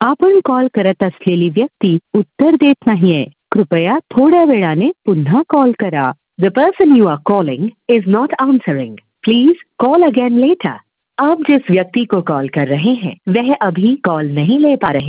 आपण कॉल करत असलेली व्यक्ती उत्तर देत नाहीये. कृपया थोड्या वेळाने पुन्हा कॉल करा. The person you are calling is not answering. Please call again later. आप जिस व्यक्ति को कॉल कर रहे हैं वह अभी कॉल नहीं ले पा रहे